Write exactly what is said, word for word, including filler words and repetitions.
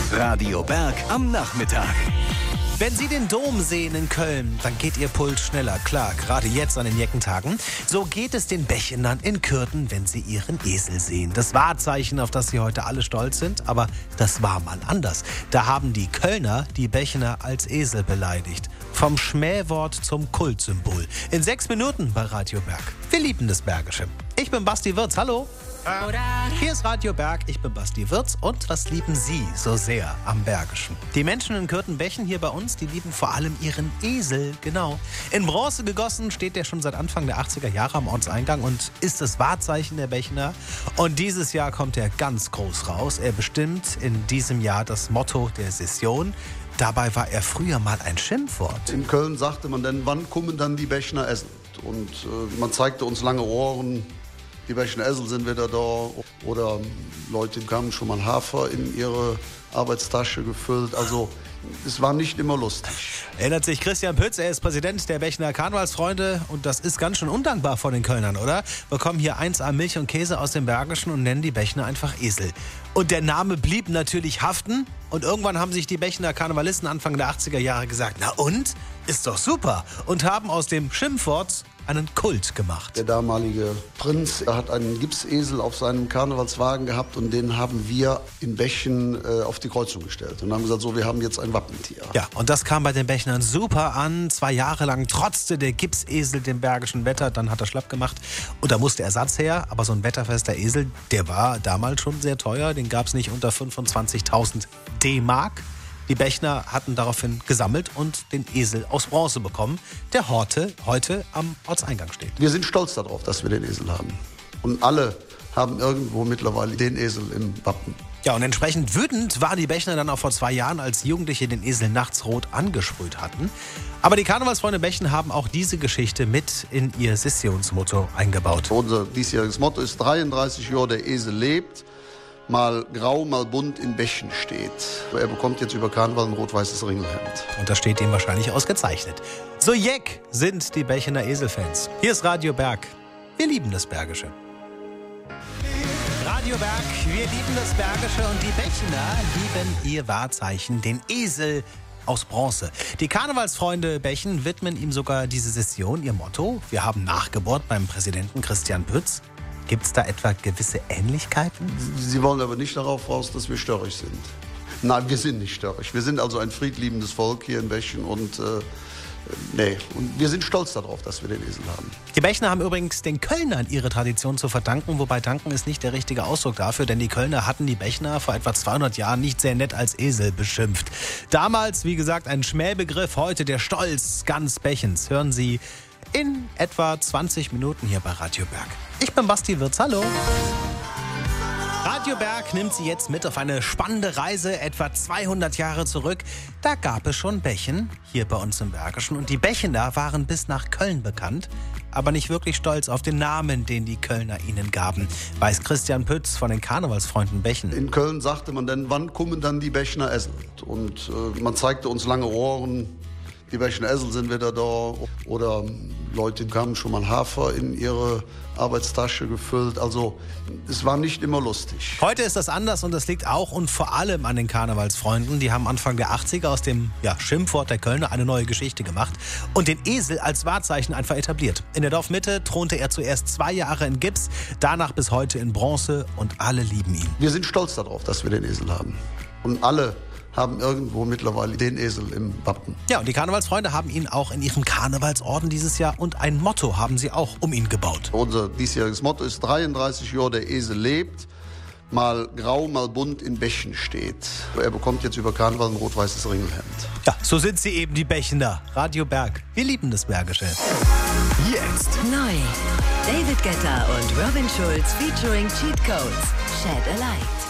Radio Berg am Nachmittag. Wenn Sie den Dom sehen in Köln, dann geht Ihr Puls schneller, klar, gerade jetzt an den Jeckentagen. So geht es den Bechenern in Kürten, wenn sie ihren Esel sehen. Das Wahrzeichen, auf das sie heute alle stolz sind, aber das war mal anders. Da haben die Kölner die Bechener als Esel beleidigt. Vom Schmähwort zum Kultsymbol. In sechs Minuten bei Radio Berg. Wir lieben das Bergische. Ich bin Basti Wirz, hallo. Hier ist Radio Berg, ich bin Basti Wirz und was lieben Sie so sehr am Bergischen? Die Menschen in Kürten-Bechen hier bei uns, die lieben vor allem ihren Esel, genau. In Bronze gegossen steht der schon seit Anfang der achtziger Jahre am Ortseingang und ist das Wahrzeichen der Bechener. Und dieses Jahr kommt er ganz groß raus. Er bestimmt in diesem Jahr das Motto der Session. Dabei war er früher mal ein Schimpfwort. In Köln sagte man dann, wann kommen dann die Bechener essen? Und äh, man zeigte uns lange Ohren. Die Bechener Esel sind wieder da. Oder Leute haben schon mal Hafer in ihre Arbeitstasche gefüllt. Also es war nicht immer lustig. Erinnert sich Christian Pütz, er ist Präsident der Bechener Karnevalsfreunde. Und das ist ganz schön undankbar von den Kölnern, oder? Bekommen hier eins A Milch und Käse aus dem Bergischen und nennen die Bechener einfach Esel. Und der Name blieb natürlich haften. Und irgendwann haben sich die Bechener Karnevalisten Anfang der achtziger Jahre gesagt, na und? Ist doch super. Und haben aus dem Schimpfwort einen Kult gemacht. Der damalige Prinz hat einen Gipsesel auf seinem Karnevalswagen gehabt und den haben wir in Bechen äh, auf die Kreuzung gestellt und haben gesagt, so, wir haben jetzt ein Wappentier. Ja, und das kam bei den Bechnern super an. Zwei Jahre lang trotzte der Gipsesel dem bergischen Wetter, dann hat er schlapp gemacht und da musste Ersatz her. Aber so ein wetterfester Esel, der war damals schon sehr teuer, den gab es nicht unter fünfundzwanzigtausend D-Mark. Die Bechner hatten daraufhin gesammelt und den Esel aus Bronze bekommen, der heute, heute am Ortseingang steht. Wir sind stolz darauf, dass wir den Esel haben. Und alle haben irgendwo mittlerweile den Esel im Wappen. Ja, und entsprechend wütend waren die Bechner dann auch vor zwei Jahren, als Jugendliche den Esel nachts rot angesprüht hatten. Aber die Karnevalsfreunde Bechen haben auch diese Geschichte mit in ihr Sessionsmotto eingebaut. Unser diesjähriges Motto ist dreiunddreißig Jahre der Esel lebt. Mal grau, mal bunt in Bechen steht. Er bekommt jetzt über Karneval ein rot-weißes Ringelhemd. Und das steht ihm wahrscheinlich ausgezeichnet. So jeck sind die Bechener Eselfans. Hier ist Radio Berg. Wir lieben das Bergische. Radio Berg, wir lieben das Bergische und die Bechener lieben ihr Wahrzeichen, den Esel aus Bronze. Die Karnevalsfreunde Bechen widmen ihm sogar diese Session ihr Motto. Wir haben nachgebohrt beim Präsidenten Christian Pütz. Gibt es da etwa gewisse Ähnlichkeiten? Sie wollen aber nicht darauf raus, dass wir störrisch sind. Nein, wir sind nicht störrisch. Wir sind also ein friedliebendes Volk hier in Bechen und, äh, nee. und wir sind stolz darauf, dass wir den Esel haben. Die Bechener haben übrigens den Kölnern ihre Tradition zu verdanken, wobei danken ist nicht der richtige Ausdruck dafür, denn die Kölner hatten die Bechener vor etwa zweihundert Jahren nicht sehr nett als Esel beschimpft. Damals, wie gesagt, ein Schmähbegriff, heute der Stolz ganz Bechens. Hören Sie in etwa zwanzig Minuten hier bei Radio Berg. Ich bin Basti Wirz, hallo. Radio Berg nimmt Sie jetzt mit auf eine spannende Reise, etwa zweihundert Jahre zurück. Da gab es schon Bechen, hier bei uns im Bergischen. Und die Bechener waren bis nach Köln bekannt, aber nicht wirklich stolz auf den Namen, den die Kölner ihnen gaben. Weiß Christian Pütz von den Karnevalsfreunden Bechen. In Köln sagte man dann, wann kommen dann die Bechener Esel? Und äh, man zeigte uns lange Ohren. Die Bechener Esel sind wieder da. Oder Leute haben schon mal Hafer in ihre Arbeitstasche gefüllt. Also es war nicht immer lustig. Heute ist das anders und das liegt auch und vor allem an den Karnevalsfreunden. Die haben Anfang der achtziger aus dem ja, Schimpfwort der Kölner eine neue Geschichte gemacht und den Esel als Wahrzeichen einfach etabliert. In der Dorfmitte thronte er zuerst zwei Jahre in Gips, danach bis heute in Bronze und alle lieben ihn. Wir sind stolz darauf, dass wir den Esel haben. Und alle haben irgendwo mittlerweile den Esel im Wappen. Ja, und die Karnevalsfreunde haben ihn auch in ihrem Karnevalsorden dieses Jahr und ein Motto haben sie auch um ihn gebaut. Unser diesjähriges Motto ist dreiunddreißig Jahre der Esel lebt, mal grau, mal bunt in Bechen steht. Er bekommt jetzt über Karneval ein rot-weißes Ringelhemd. Ja, so sind sie eben, die Bechener. Radio Berg, wir lieben das Bergische. Jetzt neu. David Guetta und Robin Schulz featuring Cheat Codes. Shed a Light.